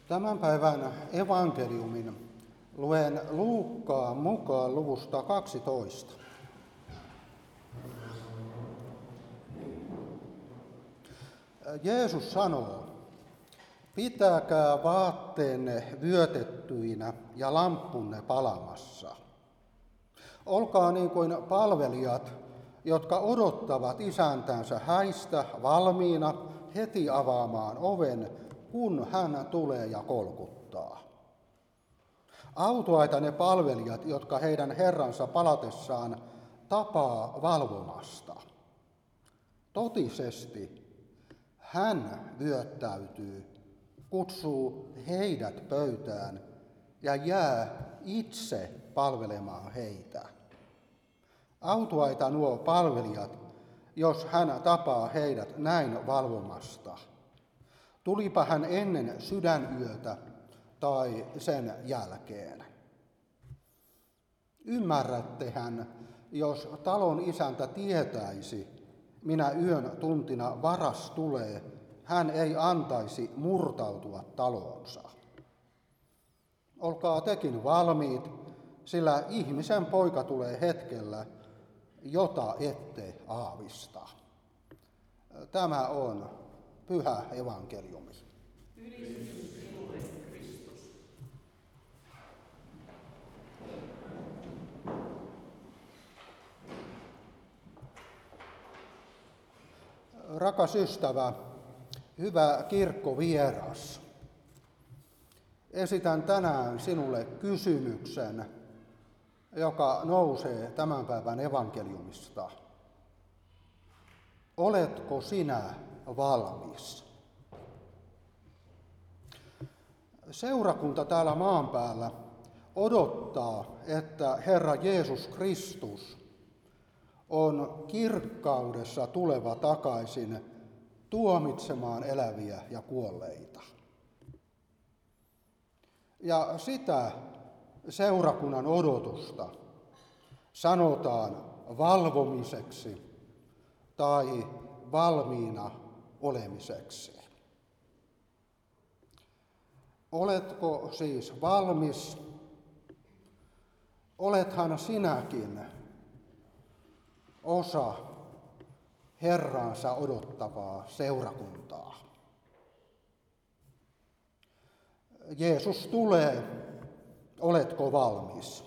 Tämän päivän evankeliumin luen Luukkaan mukaan luvusta 12. Jeesus sanoo, pitäkää vaatteenne vyötettyinä ja lamppunne palamassa. Olkaa niin kuin palvelijat, jotka odottavat isäntänsä häistä valmiina heti avaamaan oven, kun hän tulee ja kolkuttaa. Autuaita ne palvelijat, jotka heidän herransa palatessaan tapaa valvomasta. Totisesti hän vyöttäytyy, kutsuu heidät pöytään ja jää itse palvelemaan heitä. Autuaita nuo palvelijat, jos hän tapaa heidät näin valvomasta. Tulipa hän ennen sydänyötä tai sen jälkeen. Ymmärrättehän, jos talon isäntä tietäisi, minä yön tuntina varas tulee, hän ei antaisi murtautua taloonsa. Olkaa tekin valmiit, sillä ihmisen poika tulee hetkellä, jota ette aavista. Tämä on pyhä evankeliumi. Ylistys sinulle, Kristus. Rakas ystävä, hyvä kirkkovieras, esitän tänään sinulle kysymyksen, joka nousee tämän päivän evankeliumista. Oletko sinä valmis? Seurakunta täällä maan päällä odottaa, että Herra Jeesus Kristus on kirkkaudessa tuleva takaisin tuomitsemaan eläviä ja kuolleita. Ja sitä seurakunnan odotusta sanotaan valvomiseksi tai valmiina olemiseksi. Oletko siis valmis? Olethan sinäkin osa Herraansa odottavaa seurakuntaa. Jeesus tulee, oletko valmis?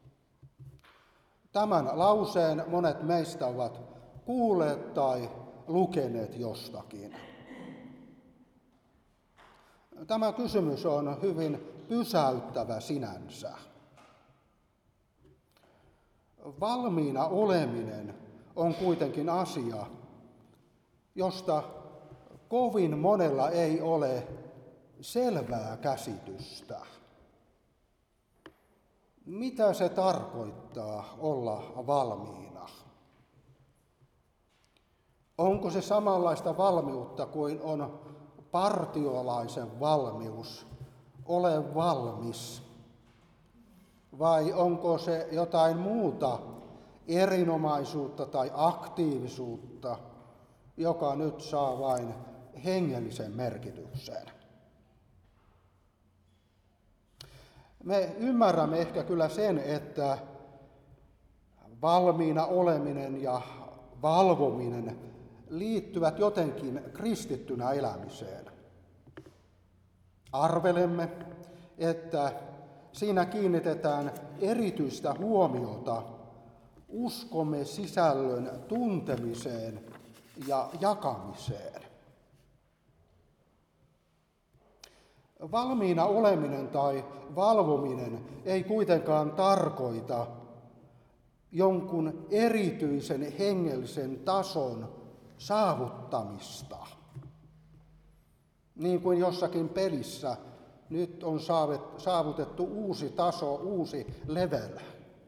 Tämän lauseen monet meistä ovat kuulleet tai lukeneet jostakin. Tämä kysymys on hyvin pysäyttävä sinänsä. Valmiina oleminen on kuitenkin asia, josta kovin monella ei ole selvää käsitystä. Mitä se tarkoittaa olla valmiina? Onko se samanlaista valmiutta kuin on partiolaisen valmius, ole valmis? Vai onko se jotain muuta erinomaisuutta tai aktiivisuutta, joka nyt saa vain hengellisen merkityksen? Me ymmärrämme ehkä kyllä sen, että valmiina oleminen ja valvominen liittyvät jotenkin kristittynä elämiseen. Arvelemme, että siinä kiinnitetään erityistä huomiota uskomme sisällön tuntemiseen ja jakamiseen. Valmiina oleminen tai valvominen ei kuitenkaan tarkoita jonkun erityisen hengellisen tason saavuttamista. Niin kuin jossakin pelissä nyt on saavutettu uusi taso, uusi level.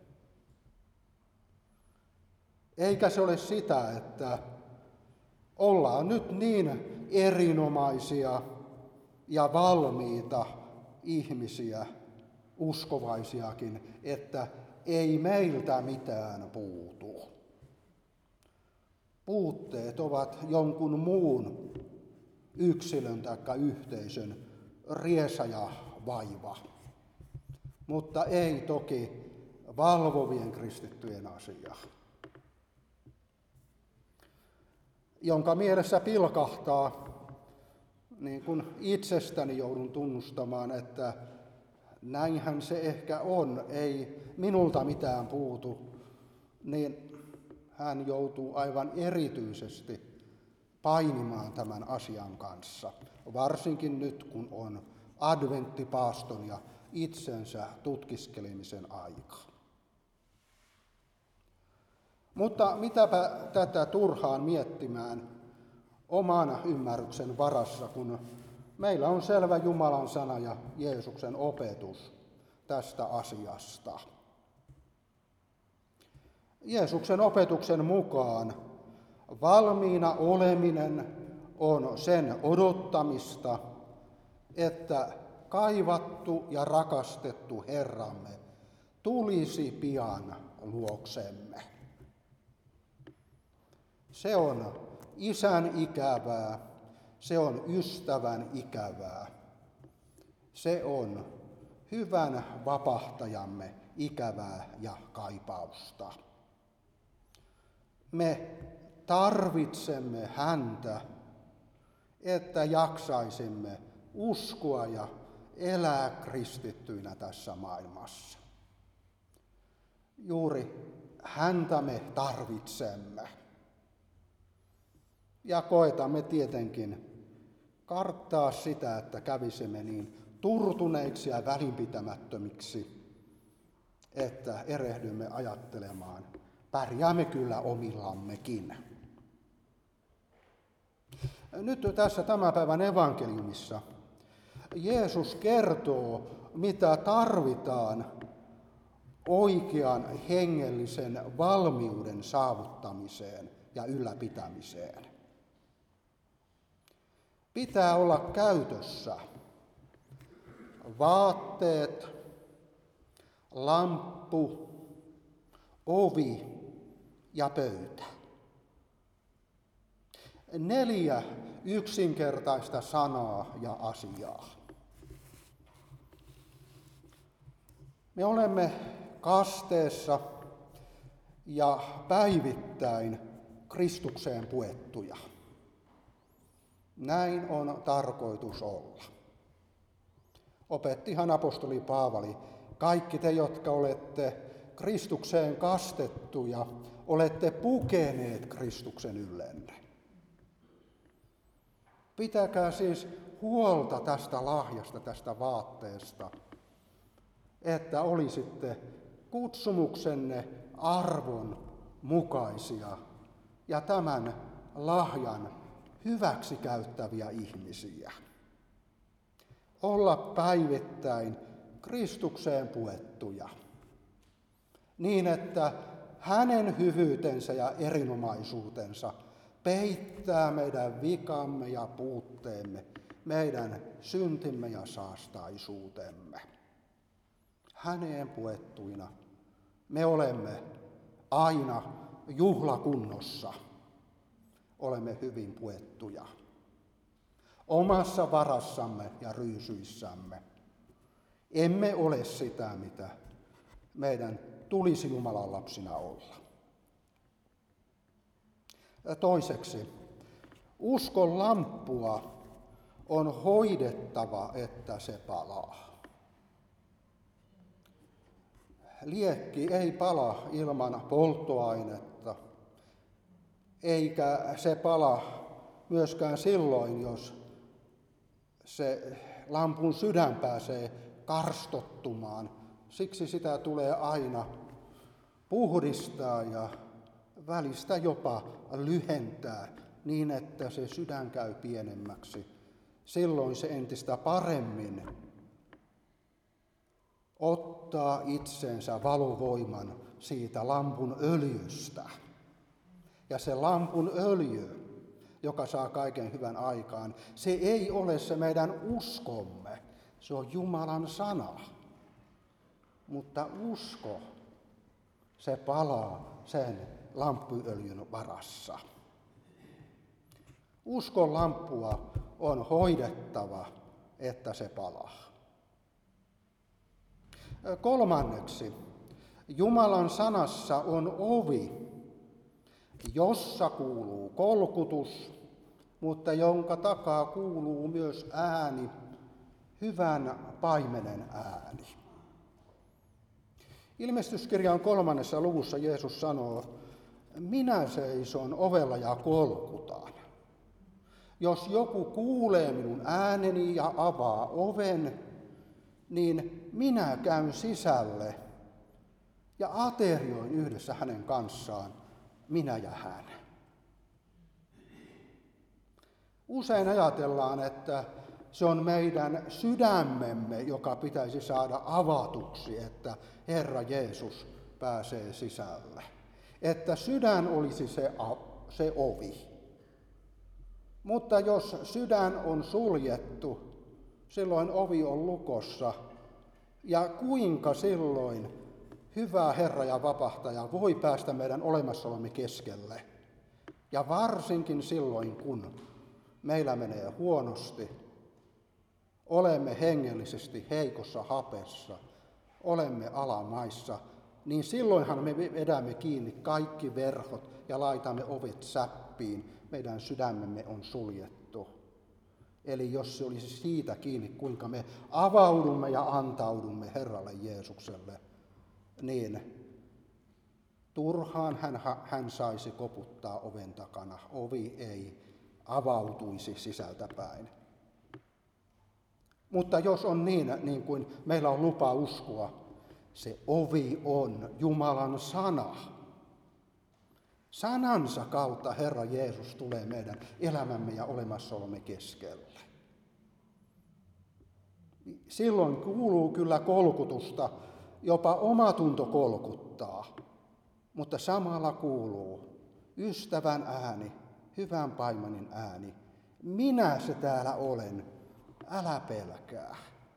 Eikä se ole sitä, että ollaan nyt niin erinomaisia ja valmiita ihmisiä, uskovaisiakin, että ei meiltä mitään puutu. Puutteet ovat jonkun muun yksilön tai yhteisön riesa ja vaiva, mutta ei toki valvovien kristittyjen asia, jonka mielessä pilkahtaa, niin kuin itsestäni joudun tunnustamaan, että näinhän se ehkä on, ei minulta mitään puutu, niin hän joutuu aivan erityisesti painimaan tämän asian kanssa, varsinkin nyt, kun on adventtipaaston ja itsensä tutkiskelemisen aika. Mutta mitäpä tätä turhaan miettimään oman ymmärryksen varassa, kun meillä on selvä Jumalan sana ja Jeesuksen opetus tästä asiasta. Jeesuksen opetuksen mukaan valmiina oleminen on sen odottamista, että kaivattu ja rakastettu Herramme tulisi pian luoksemme. Se on isän ikävää, se on ystävän ikävää, se on hyvän vapahtajamme ikävää ja kaipausta. Me tarvitsemme häntä, että jaksaisimme uskoa ja elää kristittyinä tässä maailmassa. Juuri häntä me tarvitsemme. Ja koetamme tietenkin karttaa sitä, että kävisimme niin turtuneiksi ja välinpitämättömiksi, että erehdymme ajattelemaan, pärjäämme kyllä omillammekin. Nyt tässä tämän päivän evankeliumissa Jeesus kertoo, mitä tarvitaan oikean hengellisen valmiuden saavuttamiseen ja ylläpitämiseen. Pitää olla käytössä vaatteet, lamppu, ovi ja pöytä. 4 yksinkertaista sanaa ja asiaa. Me olemme kasteessa ja päivittäin Kristukseen puettuja. Näin on tarkoitus olla. Opettihan apostoli Paavali, kaikki te, jotka olette Kristukseen kastettuja, olette pukeneet Kristuksen yllenne. Pitäkää siis huolta tästä lahjasta, tästä vaatteesta, että olisitte kutsumuksenne arvon mukaisia ja tämän lahjan hyväksi käyttäviä ihmisiä. Olla päivittäin Kristukseen puettuja, niin että hänen hyvyytensä ja erinomaisuutensa peittää meidän vikamme ja puutteemme, meidän syntimme ja saastaisuutemme. Häneen puettuina me olemme aina juhlakunnossa, olemme hyvin puettuja. Omassa varassamme ja ryysyissämme emme ole sitä, mitä meidän tulisi Jumalan lapsina olla. Toiseksi, uskon lamppua on hoidettava, että se palaa. Liekki ei pala ilman polttoainetta, eikä se pala myöskään silloin, jos se lampun sydän pääsee karstottumaan. Siksi sitä tulee aina puhdistaa ja välistä jopa lyhentää niin, että se sydän käy pienemmäksi. Silloin se entistä paremmin ottaa itsensä valovoiman siitä lampun öljystä. Ja se lampun öljy, joka saa kaiken hyvän aikaan, se ei ole se meidän uskomme, se on Jumalan sana. Mutta usko, se palaa sen lamppuöljyn varassa. Uskon lamppua on hoidettava, että se palaa. Kolmanneksi, Jumalan sanassa on ovi, jossa kuuluu kolkutus, mutta jonka takaa kuuluu myös ääni, hyvän paimenen ääni. Ilmestyskirjan 3. luvussa Jeesus sanoo, minä seison ovella ja kolkutan. Jos joku kuulee minun ääneni ja avaa oven, niin minä käyn sisälle ja aterioin yhdessä hänen kanssaan, minä ja hän. Usein ajatellaan, että se on meidän sydämemme, joka pitäisi saada avatuksi, että Herra Jeesus pääsee sisälle. Että sydän olisi se ovi. Mutta jos sydän on suljettu, silloin ovi on lukossa. Ja kuinka silloin hyvä Herra ja vapahtaja voi päästä meidän olemassaolomme keskelle? Ja varsinkin silloin, kun meillä menee huonosti, olemme hengellisesti heikossa hapessa, olemme alamaissa, niin silloinhan me vedämme kiinni kaikki verhot ja laitamme ovet säppiin. Meidän sydämemme on suljettu. Eli jos se olisi siitä kiinni, kuinka me avaudumme ja antaudumme Herralle Jeesukselle, niin turhaan hän saisi koputtaa oven takana. Ovi ei avautuisi sisältäpäin. Mutta jos on niin kuin meillä on lupa uskoa, se ovi on Jumalan sana. Sanansa kautta Herra Jeesus tulee meidän elämämme ja olemassaolomme keskelle. Silloin kuuluu kyllä kolkutusta, jopa omatunto kolkuttaa, mutta samalla kuuluu ystävän ääni, hyvän paimanin ääni. Minä se täällä olen, älä pelkää.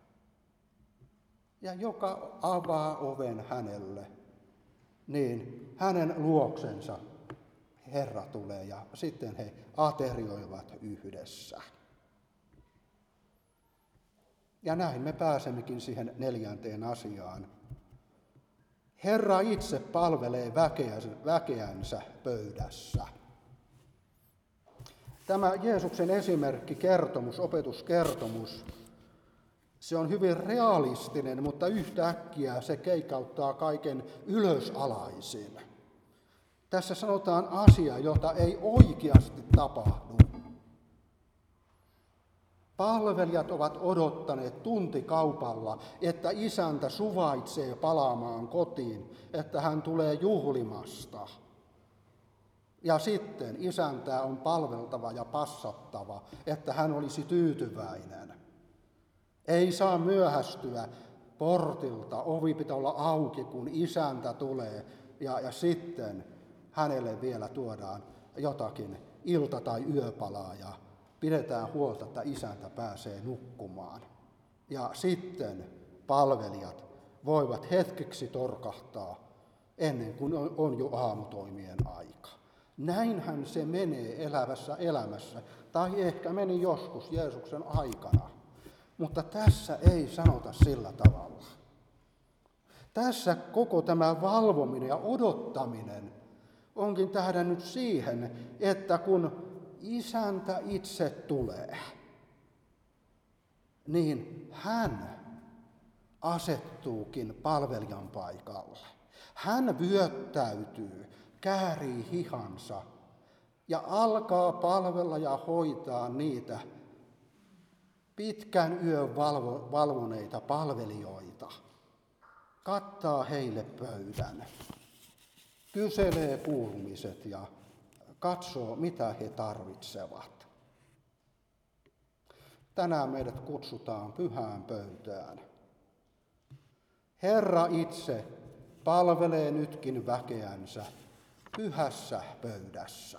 Ja joka avaa oven hänelle, niin hänen luoksensa Herra tulee ja sitten he aterioivat yhdessä. Ja näin me pääsemmekin siihen 4. asiaan. Herra itse palvelee väkeänsä pöydässä. Tämä Jeesuksen esimerkkikertomus, opetuskertomus, se on hyvin realistinen, mutta yhtäkkiä se keikauttaa kaiken ylösalaisin. Tässä sanotaan asia, jota ei oikeasti tapahdu. Palvelijat ovat odottaneet tuntikaupalla, että isäntä suvaitsee palaamaan kotiin, että hän tulee juhlimasta. Ja sitten isäntää on palveltava ja passattava, että hän olisi tyytyväinen. Ei saa myöhästyä portilta, ovi pitää olla auki, kun isäntä tulee ja sitten hänelle vielä tuodaan jotakin ilta- tai yöpalaa ja pidetään huolta, että isäntä pääsee nukkumaan. Ja sitten palvelijat voivat hetkeksi torkahtaa ennen kuin on jo aamutoimien aika. Näinhän se menee elävässä elämässä, tai ehkä meni joskus Jeesuksen aikana. Mutta tässä ei sanota sillä tavalla. Tässä koko tämä valvominen ja odottaminen onkin tähdännyt siihen, että kun isäntä itse tulee, niin hän asettuukin palvelijan paikalle. Hän vyöttäytyy, käärii hihansa ja alkaa palvella ja hoitaa niitä pitkän yön valvoneita palvelijoita. Kattaa heille pöydän, kyselee kuulumiset ja katsoo, mitä he tarvitsevat. Tänään meidät kutsutaan pyhään pöytään. Herra itse palvelee nytkin väkeänsä pyhässä pöydässä.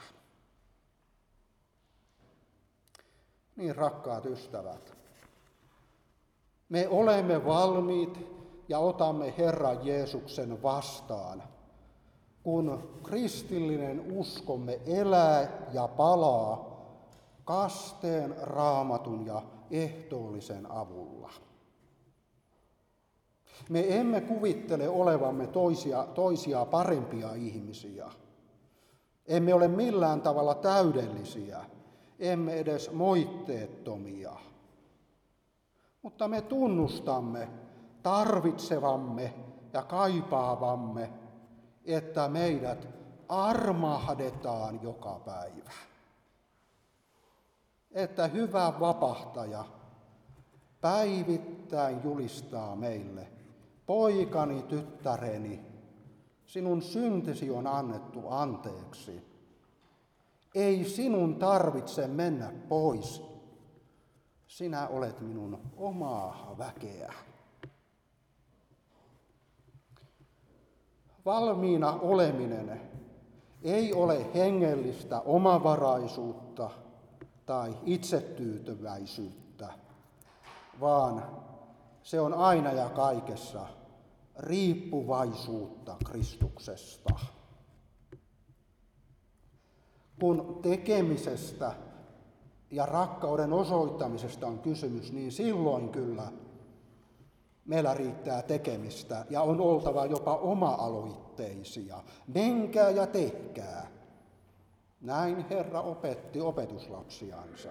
Niin, rakkaat ystävät, me olemme valmiit ja otamme Herran Jeesuksen vastaan, kun kristillinen uskomme elää ja palaa kasteen, raamatun ja ehtoollisen avulla. Me emme kuvittele olevamme toisia parempia ihmisiä. Emme ole millään tavalla täydellisiä, emme edes moitteettomia. Mutta me tunnustamme tarvitsevamme ja kaipaavamme, että meidät armahdetaan joka päivä. Että hyvä vapahtaja päivittäin julistaa meille: poikani, tyttäreni, sinun syntisi on annettu anteeksi. Ei sinun tarvitse mennä pois. Sinä olet minun omaa väkeä. Valmiina oleminen ei ole hengellistä omavaraisuutta tai itsetyytyväisyyttä, vaan se on aina ja kaikessa riippuvaisuutta Kristuksesta. Kun tekemisestä ja rakkauden osoittamisesta on kysymys, niin silloin kyllä meillä riittää tekemistä ja on oltava jopa oma-aloitteisia. Menkää ja tehkää. Näin Herra opetti opetuslapsiansa.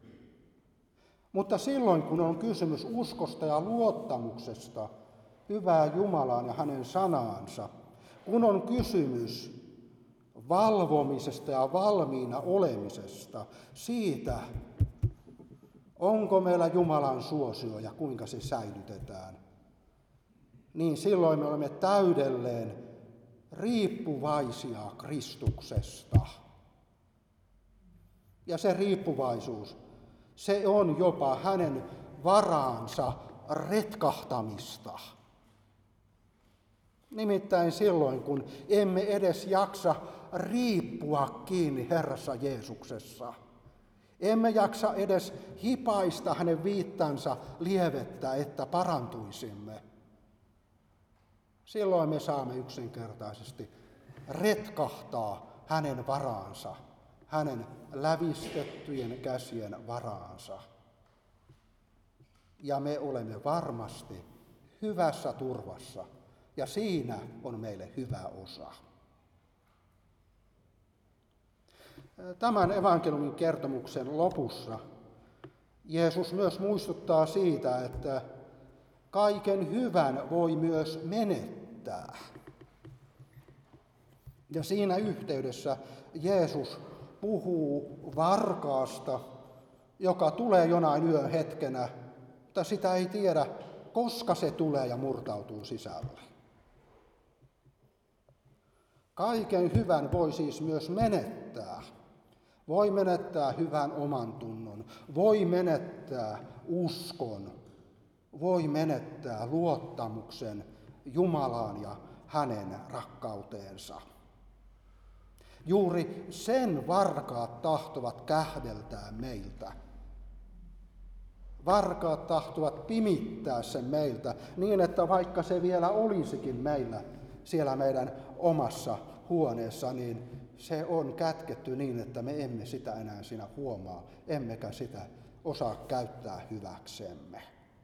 Mutta silloin, kun on kysymys uskosta ja luottamuksesta hyvää Jumalaan ja hänen sanaansa, kun on kysymys valvomisesta ja valmiina olemisesta, siitä, onko meillä Jumalan suosio ja kuinka se säilytetään, niin silloin me olemme täydelleen riippuvaisia Kristuksesta. Ja se riippuvaisuus, se on jopa hänen varaansa retkahtamista. Nimittäin silloin, kun emme edes jaksa riippua kiinni Herrassa Jeesuksessa. Emme jaksa edes hipaista hänen viittansa lievettä, että parantuisimme. Silloin me saamme yksinkertaisesti retkahtaa hänen varaansa, hänen lävistettyjen käsien varaansa. Ja me olemme varmasti hyvässä turvassa, ja siinä on meille hyvä osa. Tämän evankeliumin kertomuksen lopussa Jeesus myös muistuttaa siitä, että kaiken hyvän voi myös menettää. Ja siinä yhteydessä Jeesus puhuu varkaasta, joka tulee jonain yön hetkenä, mutta sitä ei tiedä, koska se tulee ja murtautuu sisälle. Kaiken hyvän voi siis myös menettää. Voi menettää hyvän oman tunnon, voi menettää uskon, voi menettää luottamuksen Jumalaan ja hänen rakkauteensa. Juuri sen varkaat tahtovat kähdeltää meiltä. Varkaat tahtovat pimittää sen meiltä niin, että vaikka se vielä olisikin meillä siellä meidän omassa huoneessa, niin se on kätketty niin, että me emme sitä enää siinä huomaa, emmekä sitä osaa käyttää hyväksemme.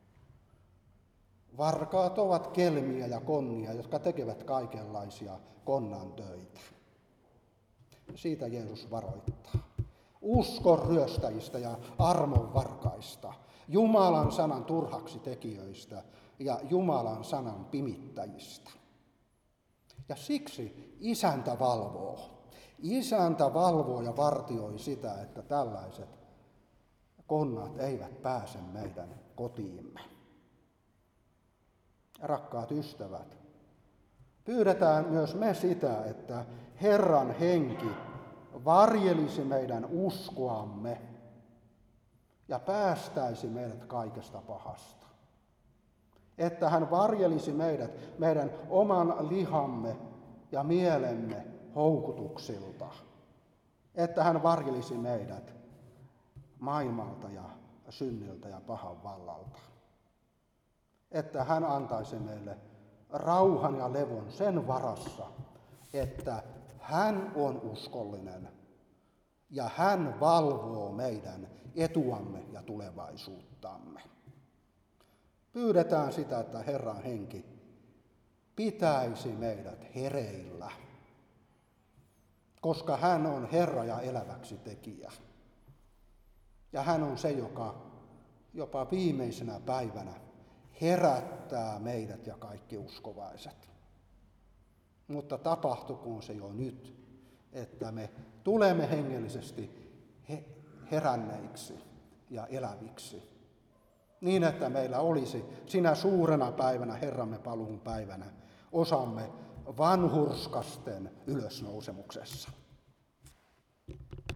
Varkaat ovat kelmiä ja konnia, jotka tekevät kaikenlaisia konnan töitä. Siitä Jeesus varoittaa. Uskon ryöstäjistä ja armon varkaista, Jumalan sanan turhaksi tekijöistä ja Jumalan sanan pimittäjistä. Ja siksi isäntä valvoo. Isäntä valvoo ja vartioi sitä, että tällaiset konnat eivät pääse meidän kotiimme. Rakkaat ystävät, pyydetään myös me sitä, että Herran henki varjelisi meidän uskoamme ja päästäisi meidät kaikesta pahasta. Että hän varjelisi meidät meidän oman lihamme ja mielemme houkutuksilta. Että hän varjelisi meidät maailmalta ja synniltä ja pahan vallalta. Että hän antaisi meille rauhan ja levon sen varassa, että hän on uskollinen ja hän valvoo meidän etuamme ja tulevaisuuttamme. Pyydetään sitä, että Herran henki pitäisi meidät hereillä, koska hän on Herra ja eläväksi tekijä. Ja hän on se, joka jopa viimeisenä päivänä herättää meidät ja kaikki uskovaiset. Mutta tapahtukoon se jo nyt, että me tulemme hengellisesti heränneiksi ja eläviksi. Niin, että meillä olisi sinä suurena päivänä, Herramme paluun päivänä, osamme vanhurskasten ylösnousemuksessa.